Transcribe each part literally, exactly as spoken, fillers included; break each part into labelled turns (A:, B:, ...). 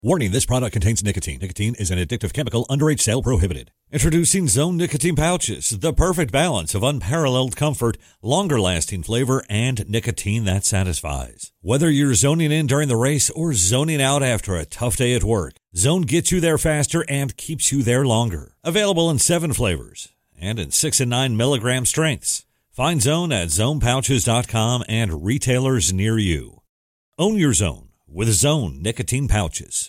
A: Warning, this product contains nicotine. Nicotine is an addictive chemical, underage sale prohibited. Introducing Zone Nicotine Pouches, the perfect balance of unparalleled comfort, longer-lasting flavor, and nicotine that satisfies. Whether you're zoning in during the race or zoning out after a tough day at work, Zone gets you there faster and keeps you there longer. Available in seven flavors and in six and nine milligram strengths. Find Zone at zone pouches dot com and retailers near you. Own your Zone with Zone Nicotine Pouches.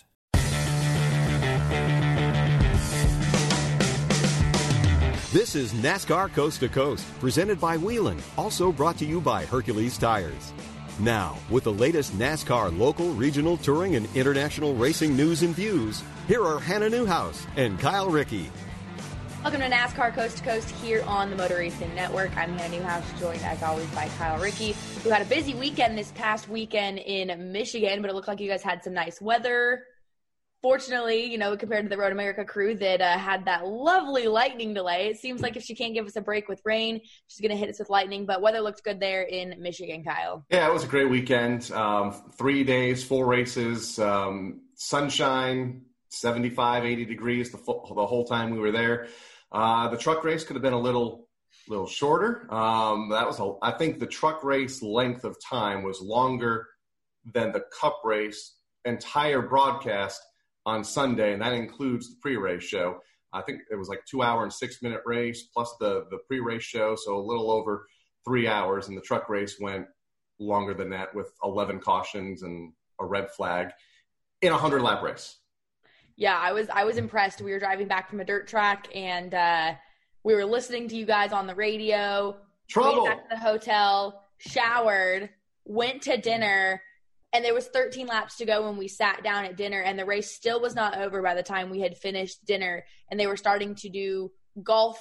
B: This is NASCAR Coast to Coast, presented by Whelen, also brought to you by Hercules Tires. Now, with the latest NASCAR local, regional, touring, and international racing news and views, here are Hannah Newhouse and Kyle Rickey.
C: Welcome to NASCAR Coast to Coast here on the Motor Racing Network. I'm Hannah Newhouse, joined as always by Kyle Rickey, who had a busy weekend this past weekend in Michigan, but it looked like you guys had some nice weather. Fortunately, you know, compared to the Road America crew that uh, had that lovely lightning delay, it seems like if she can't give us a break with rain, she's going to hit us with lightning. But weather looked good there in Michigan, Kyle.
D: Yeah, it was a great weekend. Um, three days, four races, um, sunshine, seventy-five, eighty degrees the, full, the whole time we were there. Uh, the truck race could have been a little little shorter. Um, that was, a, I think the truck race length of time was longer than the Cup race entire broadcast on Sunday, and that includes the pre-race show. I think it was like two hour and six minute race plus the, the pre-race show, so a little over three hours. And the truck race went longer than that with eleven cautions and a red flag in a hundred lap race.
C: Yeah, I was I was impressed. We were driving back from a dirt track, and uh, we were listening to you guys on the radio.
D: Trouble.
C: Went back to the hotel, showered, went to dinner. And there was thirteen laps to go when we sat down at dinner, and the race still was not over by the time we had finished dinner. And they were starting to do golf.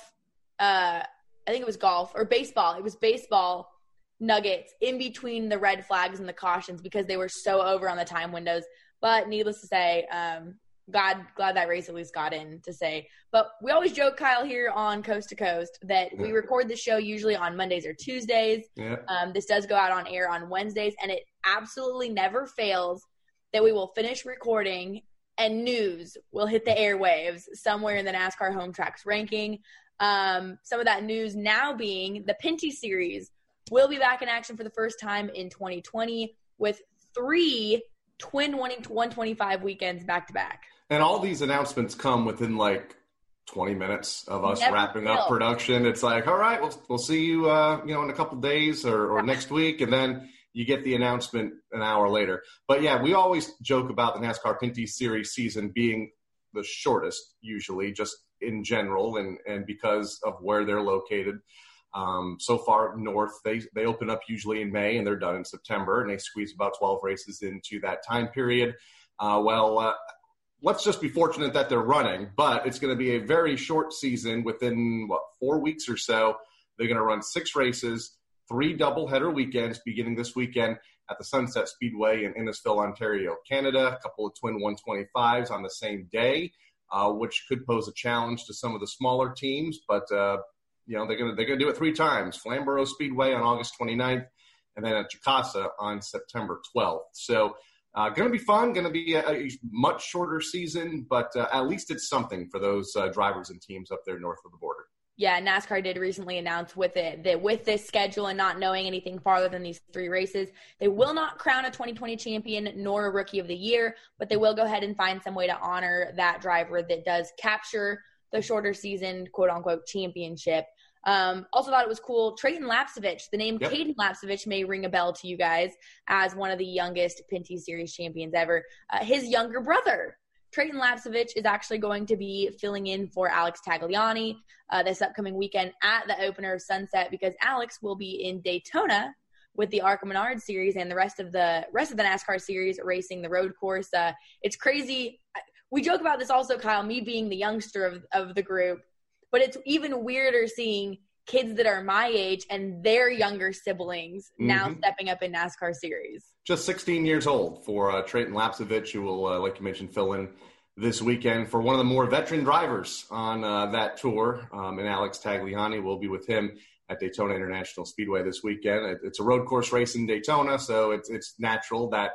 C: Uh, I think it was golf or baseball. It was baseball nuggets in between the red flags and the cautions because they were so over on the time windows. But needless to say, um, glad, glad that race at least got in to say. But we always joke, Kyle, here on Coast to Coast that we record the show usually on Mondays or Tuesdays.
D: Yeah.
C: Um, this does go out on air on Wednesdays, and it absolutely never fails that we will finish recording and news will hit the airwaves somewhere in the NASCAR Home Tracks ranking. Um, some of that news now being the Pinty Series will be back in action for the first time in twenty twenty with three twin one twenty-five weekends back to back.
D: And all these announcements come within like twenty minutes of us
C: Never
D: wrapping
C: fail.
D: up production. It's like, all right, we'll we'll see you, uh, you know, in a couple days or, or next week, and then you get the announcement an hour later. But yeah, we always joke about the NASCAR Pinty Series season being the shortest, usually, just in general, and and because of where they're located. Um, so far north, they they open up usually in May and they're done in September, and they squeeze about twelve races into that time period. Uh, well. Uh, Let's just be fortunate that they're running, but it's going to be a very short season within, what, four weeks or so. They're going to run six races, three doubleheader weekends beginning this weekend at the Sunset Speedway in Innisfil, Ontario, Canada. A couple of twin one twenty-fives on the same day, uh, which could pose a challenge to some of the smaller teams. But, uh, you know, they're going to they're going to do it three times. Flamborough Speedway on August twenty-ninth, and then at Chicasa on September twelfth. So, Uh, going to be fun, going to be a, a much shorter season, but uh, at least it's something for those uh, drivers and teams up there north of the border.
C: Yeah, NASCAR did recently announce with it that with this schedule and not knowing anything farther than these three races, they will not crown a twenty twenty champion nor a Rookie of the Year, but they will go ahead and find some way to honor that driver that does capture the shorter season, quote-unquote, championship. Um, also thought it was cool. Trayton Lapcevich, the name
D: yep.
C: Caden Lapcevich may ring a bell to you guys as one of the youngest Pinty Series champions ever. Uh, his younger brother, Trayton Lapcevich, is actually going to be filling in for Alex Tagliani uh, this upcoming weekend at the opener of Sunset because Alex will be in Daytona with the ARCA Menard Series and the rest of the rest of the NASCAR series racing the road course. Uh, it's crazy. We joke about this also, Kyle, me being the youngster of, of the group. But it's even weirder seeing kids that are my age and their younger siblings mm-hmm. now stepping up in NASCAR series.
D: Just sixteen years old for uh, Trayton Lapcevich, who will, uh, like you mentioned, fill in this weekend for one of the more veteran drivers on uh, that tour. Um, and Alex Tagliani will be with him at Daytona International Speedway this weekend. It, it's a road course race in Daytona, so it's it's natural that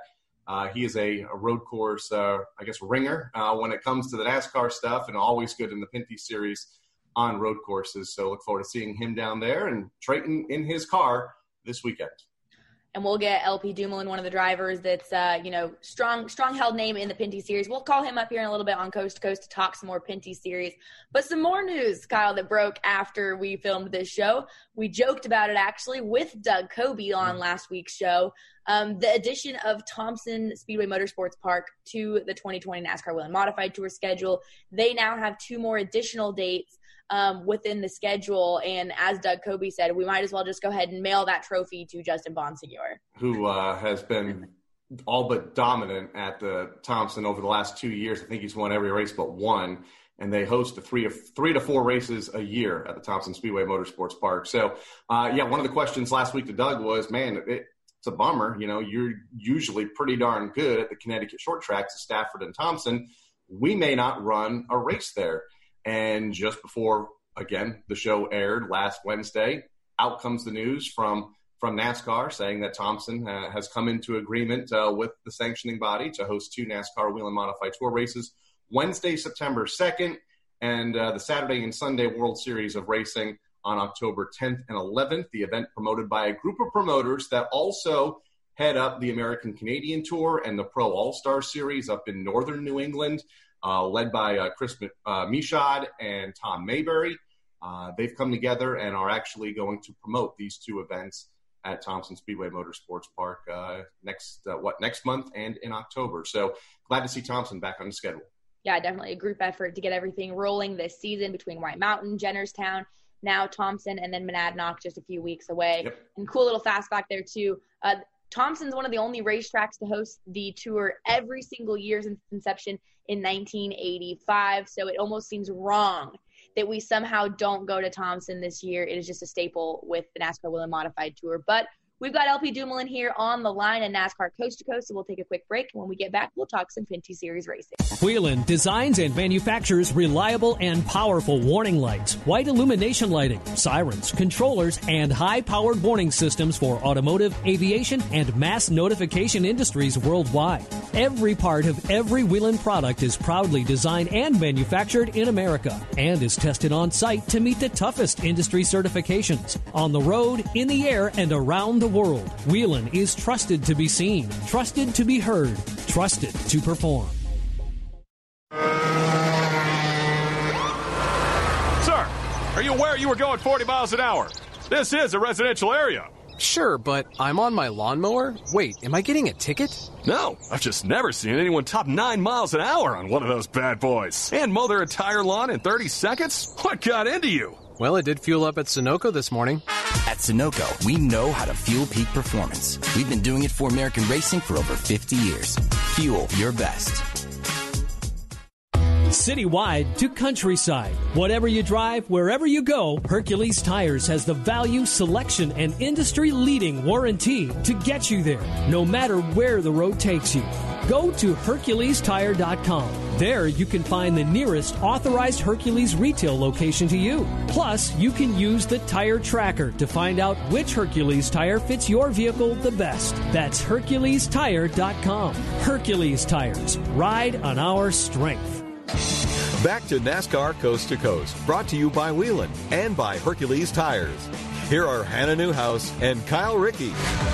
D: Uh, he is a, a road course, uh, I guess, ringer uh, when it comes to the NASCAR stuff, and always good in the Pinty Series on road courses. So look forward to seeing him down there and Trayton in his car this weekend.
C: And we'll get L P Dumoulin, one of the drivers that's, uh, you know, strong, strong held name in the Pinty Series. We'll call him up here in a little bit on Coast to Coast to talk some more Pinty Series. But some more news, Kyle, that broke after we filmed this show. We joked about it, actually, with Doug Coby on last week's show. Um, the addition of Thompson Speedway Motorsports Park to the twenty twenty NASCAR Whelen Modified Tour schedule. They now have two more additional dates Um, within the schedule. And as Doug Coby said, we might as well just go ahead and mail that trophy to Justin Bonsignor,
D: who uh, has been all but dominant at the Thompson over the last two years. I think he's won every race but one, and they host a three of three to four races a year at the Thompson Speedway Motorsports Park. So, uh, yeah, one of the questions last week to Doug was, man, it, it's a bummer. You know, you're usually pretty darn good at the Connecticut short tracks at Stafford and Thompson. We may not run a race there. And just before, again, the show aired last Wednesday, out comes the news from, from NASCAR saying that Thompson uh, has come into agreement uh, with the sanctioning body to host two NASCAR Whelen Modified Tour races, Wednesday, September second, and uh, the Saturday and Sunday World Series of Racing on October tenth and eleventh, the event promoted by a group of promoters that also head up the American Canadian Tour and the Pro All-Star Series up in northern New England. Uh, led by uh, Chris uh, Michaud and Tom Mayberry. Uh, they've come together and are actually going to promote these two events at Thompson Speedway Motorsports Park uh, next, uh, what, next month and in October. So glad to see Thompson back on the schedule.
C: Yeah, definitely a group effort to get everything rolling this season between White Mountain, Jennerstown, now Thompson, and then Monadnock just a few weeks away. Yep. And cool little fast fact there, too. Uh, Thompson's one of the only racetracks to host the tour every single year since inception in nineteen eighty-five. So it almost seems wrong that we somehow don't go to Thompson this year. It is just a staple with the NASCAR Whelen Modified Tour. But we've got L P Dumoulin here on the line and NASCAR Coast to Coast, so we'll take a quick break. When we get back, we'll talk some Pinty Series racing.
E: Whelen designs and manufactures reliable and powerful warning lights, white illumination lighting, sirens, controllers, and high-powered warning systems for automotive, aviation, and mass notification industries worldwide. Every part of every Whelen product is proudly designed and manufactured in America and is tested on site to meet the toughest industry certifications on the road, in the air, and around the world. Whelen is trusted to be seen, trusted to be heard, trusted to perform.
F: Sir, are you aware you were going forty miles an hour? This is a residential area.
G: Sure, but I'm on my lawnmower? Wait, am I getting a ticket?
F: No, I've just never seen anyone top nine miles an hour on one of those bad boys. And mow their entire lawn in thirty seconds? What got into you?
G: Well, it did fuel up at Sunoco this morning.
H: At Sunoco, we know how to fuel peak performance. We've been doing it for American racing for over fifty years. Fuel your best.
E: Citywide to countryside. Whatever you drive, wherever you go, Hercules Tires has the value, selection, and industry-leading warranty to get you there, no matter where the road takes you. Go to Hercules Tire dot com. There you can find the nearest authorized Hercules retail location to you. Plus, you can use the Tire Tracker to find out which Hercules tire fits your vehicle the best. That's Hercules Tire dot com. Hercules Tires. Ride on our strength.
B: Back to NASCAR Coast to Coast, brought to you by Whelen and by Hercules Tires. Here are Hannah Newhouse and Kyle Rickey.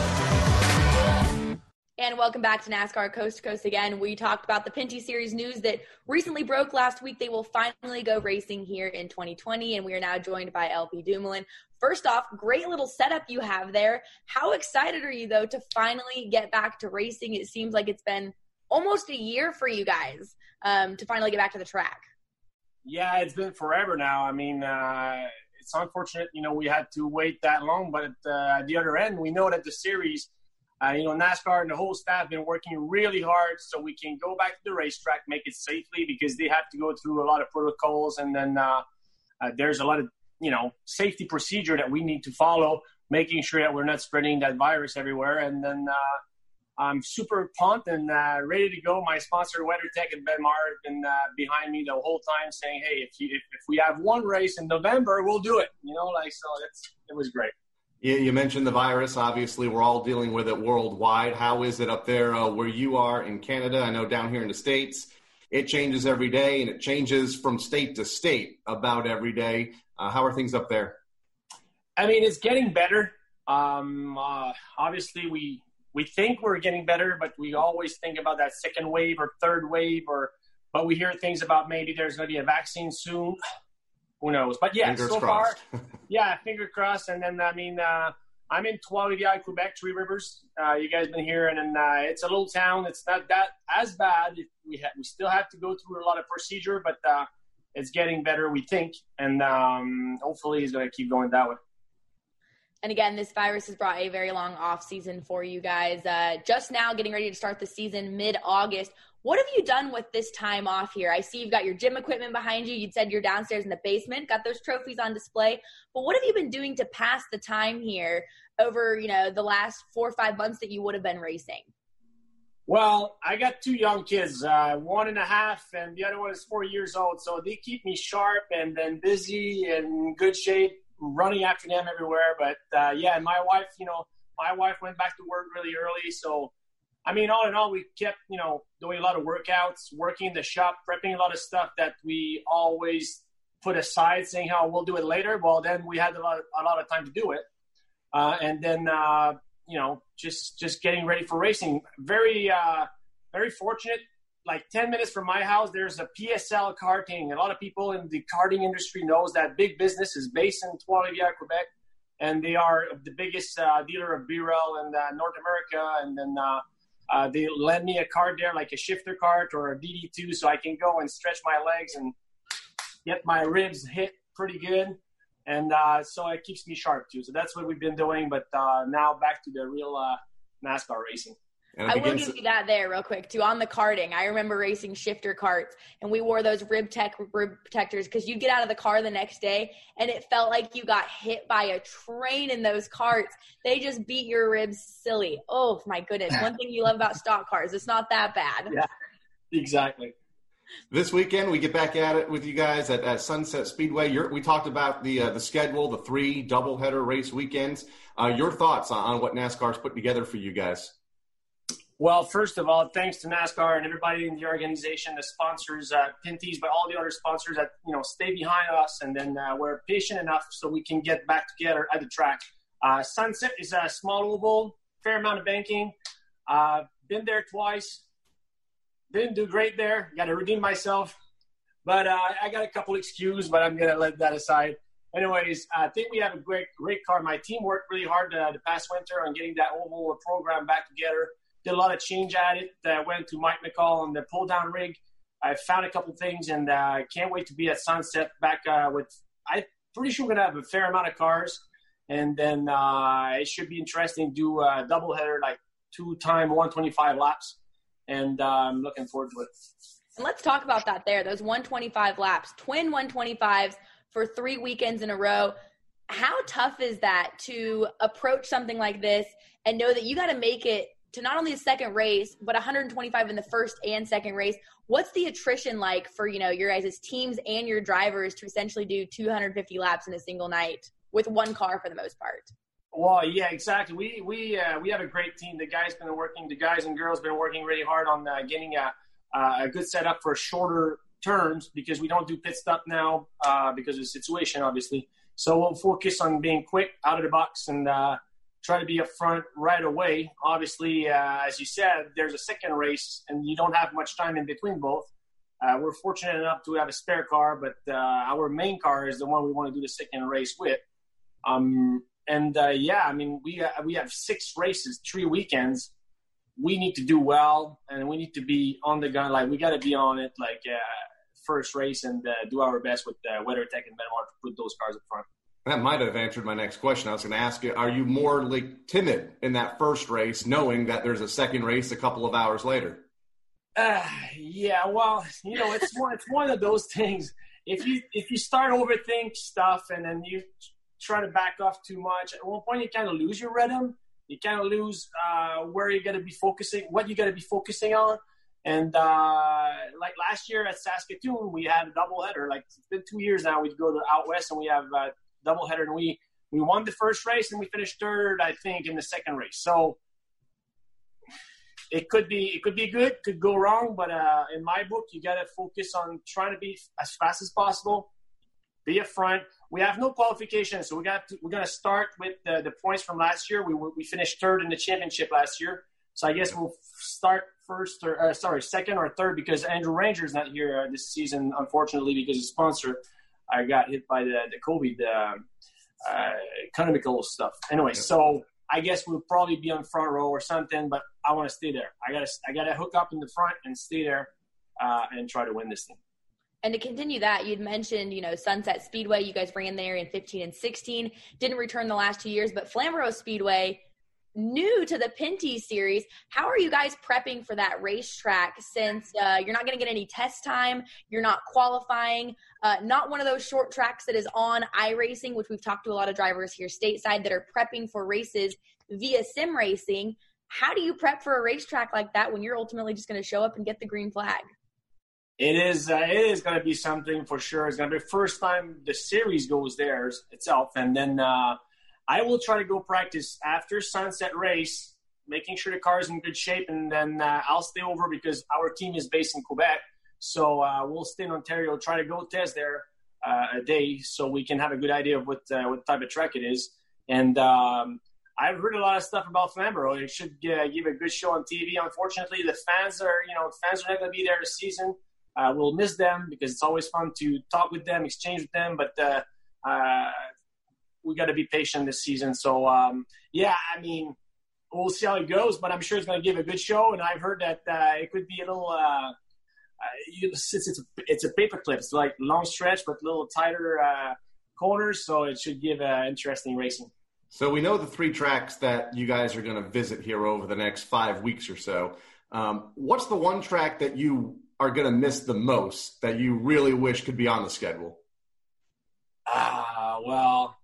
C: And welcome back to NASCAR Coast to Coast again. We talked about the Pinty Series news that recently broke last week. They will finally go racing here in twenty twenty, and we are now joined by L P Dumoulin. First off, great little setup you have there. How excited are you, though, to finally get back to racing? It seems like it's been almost a year for you guys um, to finally get back to the track.
I: Yeah, it's been forever now. I mean, uh, it's unfortunate, you know, we had to wait that long. But uh, at the other end, we know that the series, uh, you know, NASCAR and the whole staff have been working really hard so we can go back to the racetrack, make it safely, because they have to go through a lot of protocols. And then uh, uh, there's a lot of, you know, safety procedure that we need to follow, making sure that we're not spreading that virus everywhere. And then uh, I'm super pumped and uh, ready to go. My sponsor, WeatherTech and Benmar, have been uh, behind me the whole time saying, hey, if, you, if if we have one race in November, we'll do it. You know, like, so it's, it was great.
D: You, you mentioned the virus. Obviously, we're all dealing with it worldwide. How is it up there uh, where you are in Canada? I know down here in the States, it changes every day, and it changes from state to state about every day. Uh, how are things up there?
I: I mean, it's getting better. Um, uh, obviously, we we think we're getting better, but we always think about that second wave or third wave, or but we hear things about maybe there's going to be a vaccine soon. Who knows? But yeah,
D: Fingers
I: so
D: crossed.
I: far, yeah, finger crossed. And then, I mean, uh, I'm in Trois-Rivières, Quebec, Three Rivers. Uh, you guys been here, and then uh, it's a little town. It's not that as bad. We ha- we still have to go through a lot of procedure, but uh, it's getting better, we think, and um, hopefully it's going to keep going that way.
C: And again, this virus has brought a very long off season for you guys. Uh, just now getting ready to start the season mid-August. What have you done with this time off here? I see you've got your gym equipment behind you. You'd said you're downstairs in the basement, got those trophies on display. But what have you been doing to pass the time here over, you know, the last four or five months that you would have been racing?
I: Well, I got two young kids, uh, one and a half, and the other one is four years old. So they keep me sharp and then busy and in good shape, running after them everywhere. But, uh, yeah, my wife, you know, my wife went back to work really early. So, I mean, all in all, we kept, you know, doing a lot of workouts, working in the shop, prepping a lot of stuff that we always put aside, saying how we'll do it later. Well, then we had a lot of, a lot of time to do it. Uh, and then, uh, you know, just just getting ready for racing. Very, uh, very fortunate. Like ten minutes from my house, there's a P S L karting. A lot of people in the karting industry knows that big business is based in Trois-Rivières, Quebec. And they are the biggest uh, dealer of B-Rail in uh, North America. And then uh, uh, they lend me a cart there, like a shifter cart or a D D two, so I can go and stretch my legs and get my ribs hit pretty good. And uh, so it keeps me sharp, too. So that's what we've been doing. But uh, now back to the real uh, NASCAR racing.
C: I will give you that there real quick, too. On the karting, I remember racing shifter carts, and we wore those rib tech rib protectors because you'd get out of the car the next day, and it felt like you got hit by a train in those carts. They just beat your ribs silly. Oh, my goodness. One thing you love about stock cars, it's not that bad.
I: Yeah, exactly.
D: This weekend, we get back at it with you guys at, at Sunset Speedway. You're, we talked about the uh, the schedule, the three doubleheader race weekends. Uh, your thoughts on, on what NASCAR's put together for you guys?
I: Well, first of all, thanks to NASCAR and everybody in the organization, the sponsors, uh, Pinty's, but all the other sponsors that, you know, stay behind us, and then uh, we're patient enough so we can get back together at the track. Uh, Sunset is a small oval, fair amount of banking. Uh, been there twice. Didn't do great there. Got to redeem myself. But uh, I got a couple excuses, but I'm going to let that aside. Anyways, I think we have a great, great car. My team worked really hard uh, the past winter on getting that oval program back together. Did a lot of change at it. Uh, went to Mike McCall on the pull-down rig. I found a couple things, and I uh, can't wait to be at Sunset back uh, with – I'm pretty sure we're going to have a fair amount of cars. And then uh, it should be interesting to do a doubleheader, like two-time one twenty-five laps. And uh, I'm looking forward to it.
C: And let's talk about that there, those one twenty-five laps, twin one twenty-fives for three weekends in a row. How tough is that to approach something like this and know that you got to make it to not only the second race, but one twenty-five in the first and second race? What's the attrition like for, you know, your guys' teams and your drivers to essentially do two hundred fifty laps in a single night with one car for the most part?
I: Well, yeah, exactly. We we uh, we have a great team. The guys been working, the guys and girls been working really hard on uh, getting a a good setup for shorter terms because we don't do pit stop now uh, because of the situation, obviously. So we'll focus on being quick out of the box and uh, try to be up front right away. Obviously, uh, as you said, there's a second race, and you don't have much time in between both. Uh, we're fortunate enough to have a spare car, but uh, our main car is the one we want to do the second race with. Um, and, uh, yeah, I mean, we uh, we have six races, three weekends. We need to do well, and we need to be on the gun. Like, we got to be on it, like, uh, first race and uh, do our best with uh, WeatherTech and Benoit to put those cars up front.
D: That might have answered my next question. I was going to ask you, are you more like timid in that first race, knowing that there's a second race a couple of hours later?
I: Uh, yeah, well, you know, it's one, it's one of those things. If you if you start overthink stuff and then you try to back off too much, at one point you kind of lose your rhythm. You kind of lose uh, where you're going to be focusing, what you got to be focusing on. And uh, like last year at Saskatoon, we had a doubleheader. Like, it's been two years now. We go to out west and we have a doubleheader, and we we won the first race and we finished third, I think, in the second race. So it could be it could be good, could go wrong, but uh, in my book, you got to focus on trying to be as fast as possible, be up front. We have no qualification, so we got to, we're going to start with the, the points from last year. We we finished third in the championship last year, so I guess we'll start first or uh, sorry second or third because Andrew Ranger is not here uh, this season, unfortunately, because his sponsor I uh, got hit by the the COVID uh, uh, economical stuff. Anyway, so I guess we'll probably be on front row or something, but I want to stay there. I gotta I gotta hook up in the front and stay there uh, and try to win this thing.
C: And to continue that, you'd mentioned, you know, Sunset Speedway. You guys ran there in fifteen and sixteen. Didn't return the last two years, but Flamborough Speedway, new to the Pinty Series. How are you guys prepping for that racetrack since uh, you're not going to get any test time, you're not qualifying, uh, not one of those short tracks that is on iRacing, which we've talked to a lot of drivers here stateside that are prepping for races via sim racing. How do you prep for a racetrack like that when you're ultimately just going to show up and get the green flag?
I: It is uh, it is going to be something for sure. It's going to be the first time the series goes there itself. And then uh, I will try to go practice after Sunset race, making sure the car is in good shape. And then uh, I'll stay over because our team is based in Quebec. So uh, we'll stay in Ontario, try to go test there uh, a day so we can have a good idea of what, uh, what type of track it is. And um, I've heard a lot of stuff about Flamborough. It should uh, give a good show on T V. Unfortunately, the fans are, you know, fans are not going to be there this season. Uh, we'll miss them because it's always fun to talk with them, exchange with them, but uh, uh, we got to be patient this season. So, um, yeah, I mean, we'll see how it goes, but I'm sure it's going to give a good show, and I've heard that uh, it could be a little uh, – uh, it's, it's, a, it's a paperclip. It's like long stretch but a little tighter uh, corners, so it should give uh, interesting racing.
D: So we know the three tracks that you guys are going to visit here over the next five weeks or so. Um, what's the one track that you – are going to miss the most that you really wish could be on the schedule?
I: Ah, uh, well,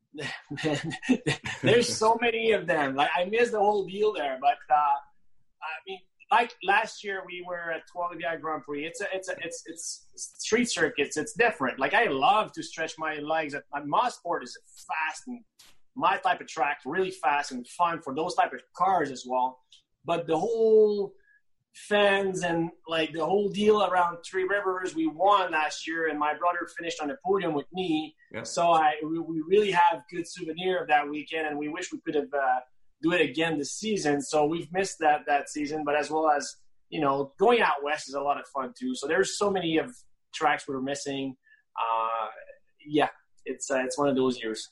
I: man, there's so many of them. Like I missed the whole deal there, but uh, I mean, like last year we were at Trois-Rivières Grand Prix. It's a, it's a, it's, it's street circuits. It's different. Like I love to stretch my legs. At, at Mosport is fast and my type of track, really fast and fun for those type of cars as well. But the whole fans and like the whole deal around Three Rivers, we won last year and my brother finished on the podium with me. Yeah. So I we, we really have good souvenir of that weekend and we wish we could have uh, do it again this season. So we've missed that that season, but as well as, you know, going out west is a lot of fun too. So there's so many of tracks we're missing. Uh, yeah, it's uh, it's one of those years.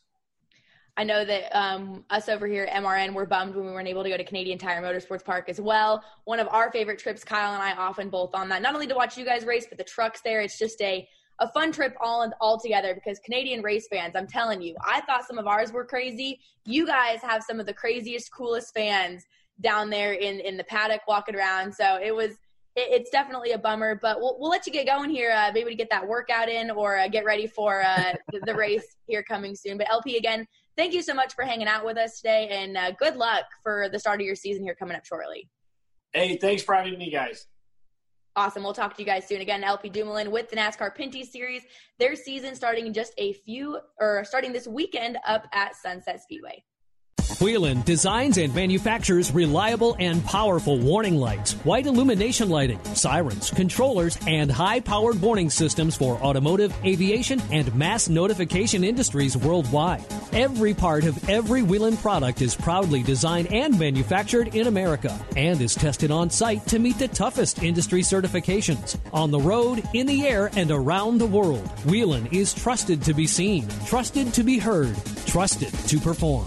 C: I know that um, us over here at M R N were bummed when we weren't able to go to Canadian Tire Motorsports Park as well. One of our favorite trips, Kyle and I often both on that. Not only to watch you guys race, but the trucks there. It's just a, a fun trip all, all together because Canadian race fans, I'm telling you, I thought some of ours were crazy. You guys have some of the craziest, coolest fans down there in, in the paddock walking around. So it was it, it's definitely a bummer, but we'll, we'll let you get going here, uh, maybe to get that workout in or uh, get ready for uh, the, the race here coming soon. But L P, again, thank you so much for hanging out with us today, and uh, good luck for the start of your season here coming up shortly.
I: Hey, thanks for having me, guys.
C: Awesome. We'll talk to you guys soon. Again, L P Dumoulin with the NASCAR Pinty Series. Their season starting in just a few, or starting this weekend up at Sunset Speedway.
E: Whelen designs and manufactures reliable and powerful warning lights, white illumination lighting, sirens, controllers, and high-powered warning systems for automotive, aviation, and mass notification industries worldwide. Every part of every Whelen product is proudly designed and manufactured in America and is tested on site to meet the toughest industry certifications. On the road, in the air, and around the world, Whelen is trusted to be seen, trusted to be heard, trusted to perform.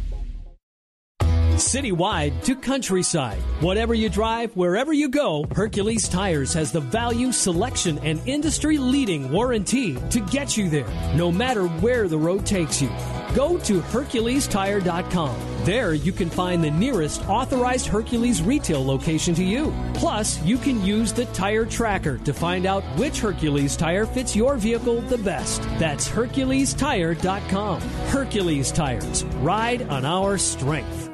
E: Citywide to countryside. Whatever you drive, wherever you go, Hercules Tires has the value, selection, and industry-leading warranty to get you there, no matter where the road takes you. Go to Hercules Tire dot com. There you can find the nearest authorized Hercules retail location to you. Plus, you can use the Tire Tracker to find out which Hercules tire fits your vehicle the best. That's Hercules Tire dot com. Hercules Tires. Ride on our strength.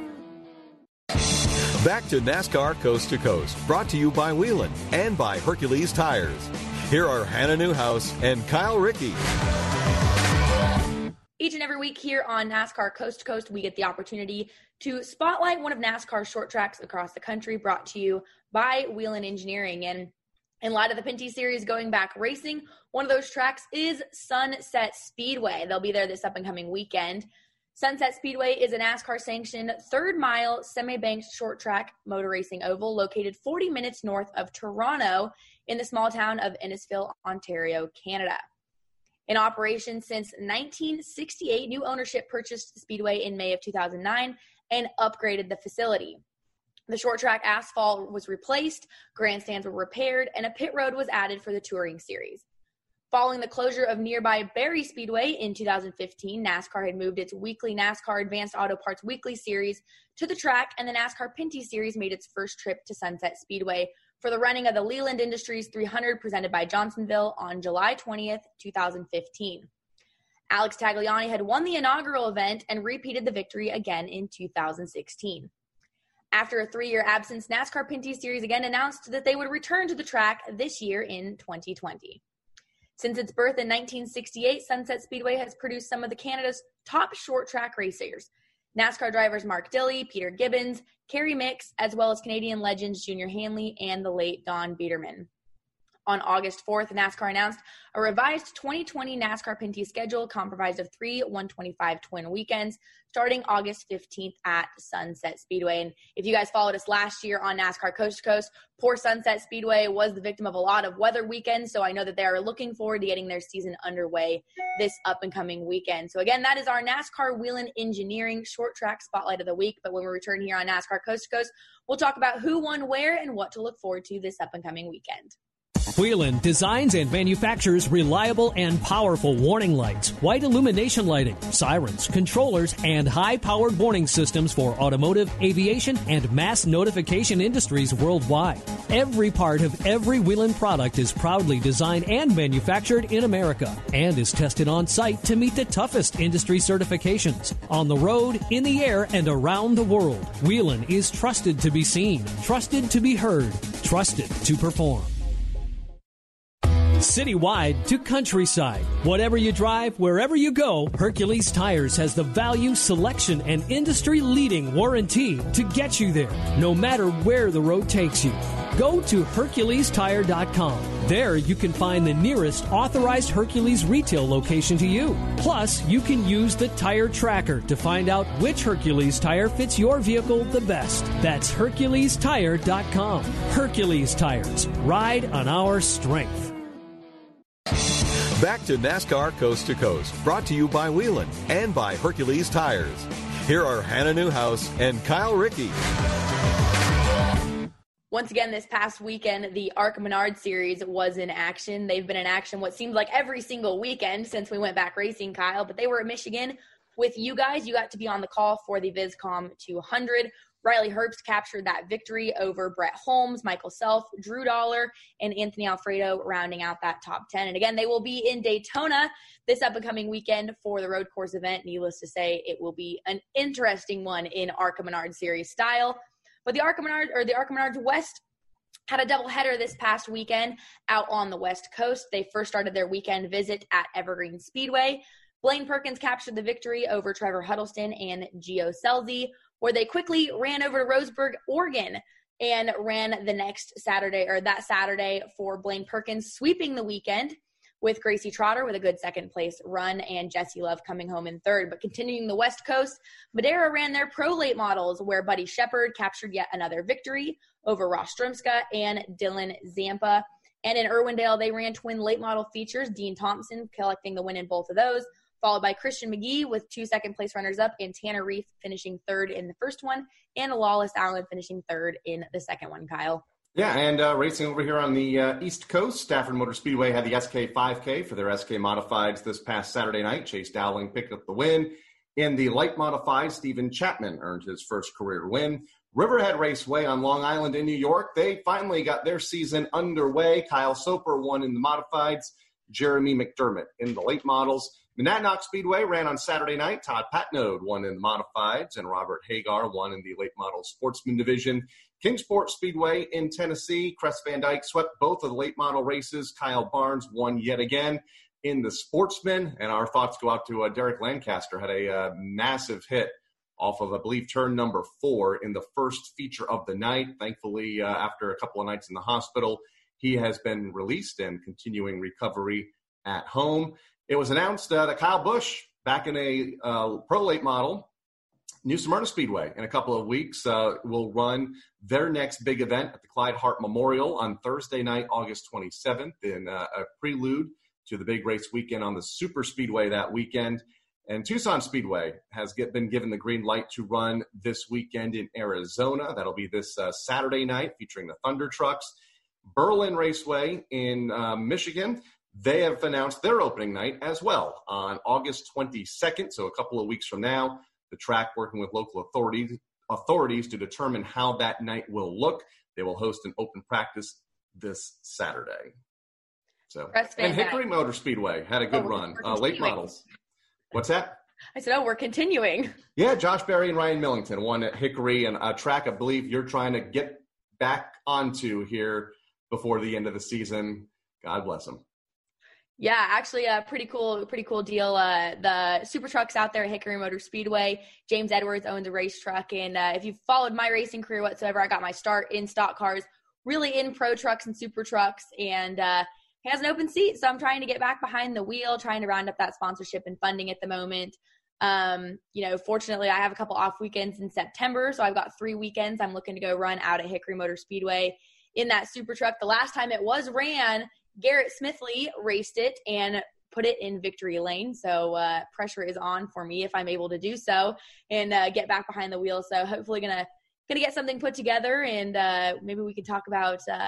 B: Back to NASCAR Coast to Coast, brought to you by Whelen and by Hercules Tires. Here are Hannah Newhouse and Kyle Rickey.
C: Each and every week here on NASCAR Coast to Coast, we get the opportunity to spotlight one of NASCAR's short tracks across the country, brought to you by Whelen Engineering. And in light of the Pinty Series going back racing, one of those tracks is Sunset Speedway. They'll be there this up and coming weekend. Sunset Speedway is a NASCAR-sanctioned third-mile semi-banked short track motor racing oval located forty minutes north of Toronto in the small town of Innisfil, Ontario, Canada. In operation since nineteen sixty-eight, new ownership purchased the speedway in May of two thousand nine and upgraded the facility. The short track asphalt was replaced, grandstands were repaired, and a pit road was added for the touring series. Following the closure of nearby Barrie Speedway in two thousand fifteen, NASCAR had moved its weekly NASCAR Advanced Auto Parts Weekly Series to the track, and the NASCAR Pinty Series made its first trip to Sunset Speedway for the running of the Leland Industries three hundred presented by Johnsonville on July twentieth, two thousand fifteen. Alex Tagliani had won the inaugural event and repeated the victory again in two thousand sixteen. After a three-year absence, NASCAR Pinty Series again announced that they would return to the track this year in twenty twenty. Since its birth in nineteen sixty-eight, Sunset Speedway has produced some of the Canada's top short track racers. NASCAR drivers Mark Dilley, Peter Gibbons, Kerry Mix, as well as Canadian legends Junior Hanley and the late Don Biederman. On August fourth, NASCAR announced a revised twenty twenty NASCAR Pinty schedule comprised of three one twenty-five twin weekends starting August fifteenth at Sunset Speedway. And if you guys followed us last year on NASCAR Coast to Coast, poor Sunset Speedway was the victim of a lot of weather weekends, so I know that they are looking forward to getting their season underway this up-and-coming weekend. So again, that is our NASCAR Whelen Engineering Short Track Spotlight of the Week, but when we return here on NASCAR Coast to Coast, we'll talk about who won where and what to look forward to this up-and-coming weekend.
E: Whelen designs and manufactures reliable and powerful warning lights, white illumination lighting, sirens, controllers, and high-powered warning systems for automotive, aviation, and mass notification industries worldwide. Every part of every Whelen product is proudly designed and manufactured in America and is tested on site to meet the toughest industry certifications. On the road, in the air, and around the world, Whelen is trusted to be seen, trusted to be heard, trusted to perform. Citywide to countryside. Whatever you drive, wherever you go, Hercules Tires has the value, selection, and industry-leading warranty to get you there, no matter where the road takes you. Go to Hercules Tire dot com. There you can find the nearest authorized Hercules retail location to you. Plus, you can use the Tire Tracker to find out which Hercules tire fits your vehicle the best. That's Hercules Tire dot com. Hercules Tires. Ride on our strength.
B: Back to NASCAR Coast to Coast, brought to you by Whelen and by Hercules Tires. Here are Hannah Newhouse and Kyle Rickey.
C: Once again, this past weekend, the ARCA Menard Series was in action. They've been in action what seems like every single weekend since we went back racing, Kyle, but they were at Michigan with you guys. You got to be on the call for the VizCom two hundred. Riley Herbst captured that victory over Brett Holmes, Michael Self, Drew Dollar, and Anthony Alfredo rounding out that top ten. And again, they will be in Daytona this up-and-coming weekend for the road course event. Needless to say, it will be an interesting one in ARCA Menard Series style. But the ARCA Menard, or the ARCA Menards West had a doubleheader this past weekend out on the West Coast. They first started their weekend visit at Evergreen Speedway. Blaine Perkins captured the victory over Trevor Huddleston and Gio Scelzi, where they quickly ran over to Roseburg, Oregon, and ran the next Saturday, or that Saturday for Blaine Perkins, sweeping the weekend with Gracie Trotter with a good second place run and Jesse Love coming home in third. But continuing the West Coast, Madera ran their pro late models, where Buddy Shepard captured yet another victory over Ross Strumska and Dylan Zampa. And in Irwindale, they ran twin late model features, Dean Thompson collecting the win in both of those, followed by Christian McGee with two second-place runners-up and Tanner Reef finishing third in the first one, and Lawless Allen finishing third in the second one, Kyle.
D: Yeah, and uh, racing over here on the uh, East Coast, Stafford Motor Speedway had the S K five K for their S K Modifieds this past Saturday night. Chase Dowling picked up the win. In the light modified, Stephen Chapman earned his first career win. Riverhead Raceway on Long Island in New York, they finally got their season underway. Kyle Soper won in the modifieds, Jeremy McDermott in the late models. Monadnock Speedway ran on Saturday night. Todd Patnode won in the modifieds, and Robert Hagar won in the late model sportsman division. Kingsport Speedway in Tennessee, Cress Van Dyke swept both of the late model races. Kyle Barnes won yet again. in the Sportsman. And our thoughts go out to uh, Derek Lancaster, had a uh, massive hit off of, I believe, turn number four in the first feature of the night. Thankfully, uh, after a couple of nights in the hospital, he has been released and continuing recovery at home. It was announced uh, that Kyle Busch, back in a uh, Pro Late Model, New Smyrna Speedway in a couple of weeks, uh, will run their next big event at the Clyde Hart Memorial on Thursday night, August twenty-seventh, in uh, a prelude to the big race weekend on the Super Speedway that weekend. And Tucson Speedway has get, been given the green light to run this weekend in Arizona. That'll be this uh, Saturday night, featuring the Thunder Trucks. Berlin Raceway in uh, Michigan, they have announced their opening night as well on August twenty-second, so a couple of weeks from now. The track working with local authorities authorities to determine how that night will look. They will host an open practice this Saturday. So, and Hickory Motor Speedway had a good oh, run. Uh, late models. What's that?
C: I said, oh, we're continuing.
D: Yeah, Josh Berry and Ryan Millington won at Hickory, and a track I believe you're trying to get back onto here before the end of the season. God bless them.
C: Yeah, actually a pretty cool, pretty cool deal. Uh, the super trucks out there at Hickory Motor Speedway, James Edwards owns a race truck. And uh, if you've followed my racing career whatsoever, I got my start in stock cars, really in pro trucks and super trucks, and uh, he has an open seat. So I'm trying to get back behind the wheel, trying to round up that sponsorship and funding at the moment. Um, you know, fortunately I have a couple off weekends in September. So I've got three weekends I'm looking to go run out at Hickory Motor Speedway in that super truck. The last time it was ran, Garrett Smithley raced it and put it in victory lane. So uh, pressure is on for me if I'm able to do so and uh, get back behind the wheel. So hopefully gonna gonna get something put together, and uh, maybe we can talk about uh,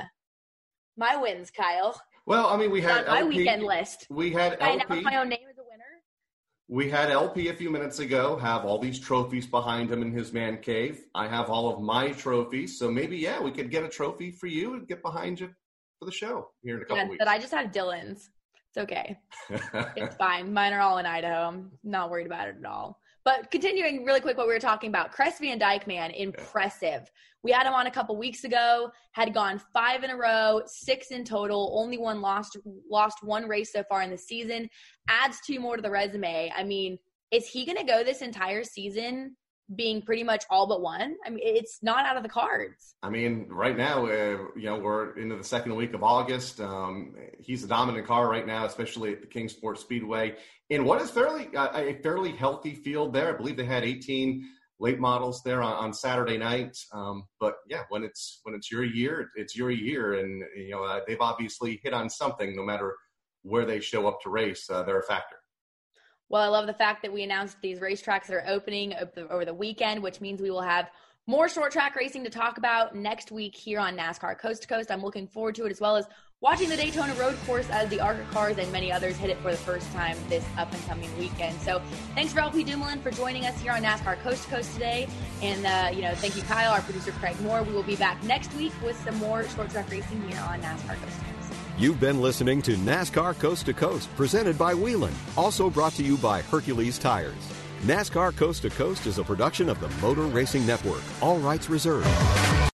C: my wins, Kyle.
D: Well, I mean, we had
C: on my
D: L P,
C: weekend list.
D: We had
C: I
D: L P.
C: announced my own name as a winner.
D: We had L P a few minutes ago have all these trophies behind him in his man cave. I have all of my trophies, so maybe yeah, we could get a trophy for you and get behind you for the show here in a couple
C: yeah,
D: weeks.
C: But I just have Dylan's. It's okay. It's fine. Mine are all in Idaho. I'm not worried about it at all. But continuing really quick what we were talking about, Cress Van Dyke, man, impressive. Yeah. We had him on a couple weeks ago, had gone five in a row, six in total, only one lost, lost one race so far in the season, adds two more to the resume. I mean, is he going to go this entire season being pretty much all but one? I mean, it's not out of the cards.
D: I mean, right now, uh, you know, we're into the second week of August. Um, he's a dominant car right now, especially at the Kingsport Speedway, in what is fairly uh, a fairly healthy field there. I believe they had eighteen late models there on, on Saturday night. Um, but yeah, when it's when it's your year, it's your year, and you know uh, they've obviously hit on something. No matter where they show up to race, uh, they're a factor.
C: Well, I love the fact that we announced these racetracks that are opening over the weekend, which means we will have more short track racing to talk about next week here on NASCAR Coast to Coast. I'm looking forward to it, as well as watching the Daytona Road Course as the ARCA cars and many others hit it for the first time this up and coming weekend. So thanks for L P Dumoulin for joining us here on NASCAR Coast to Coast today. And, uh, you know, thank you, Kyle, our producer, Craig Moore. We will be back next week with some more short track racing here on NASCAR Coast to Coast.
B: You've been listening to NASCAR Coast to Coast, presented by Whelen, also brought to you by Hercules Tires. NASCAR Coast to Coast is a production of the Motor Racing Network. All rights reserved.